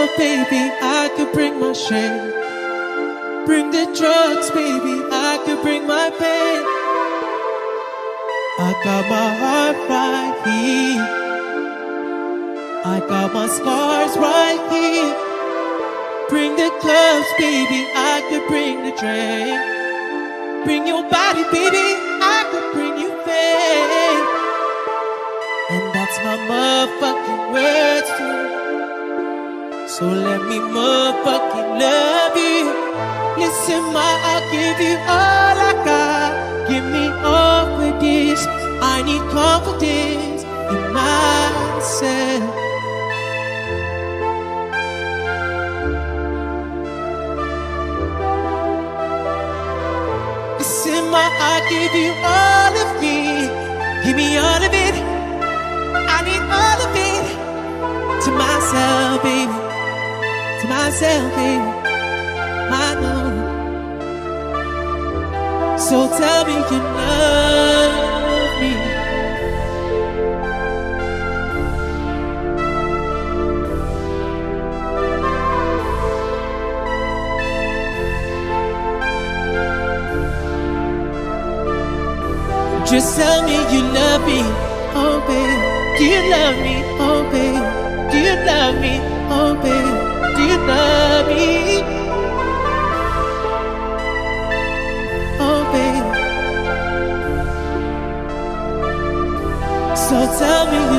baby, I could bring my shame. Bring the drugs, baby, I could bring my pain. I got my heart right here. I got my scars right here. Bring the clubs, baby, I could bring the drink. Bring your body, baby, I could bring you fame. And that's my motherfucking words too. So let me motherfucking love you. Listen, I'll give you all I got. Give me all of this. I need confidence in myself. Listen, I'll give you all of me. Give me all of it. I need all of it. To myself, baby. To myself, baby. I know. So tell me you love me. Just tell me you love me, oh baby. Do you love me, oh baby? Do you love me, oh baby? Do you love me? Oh baby. So tell me you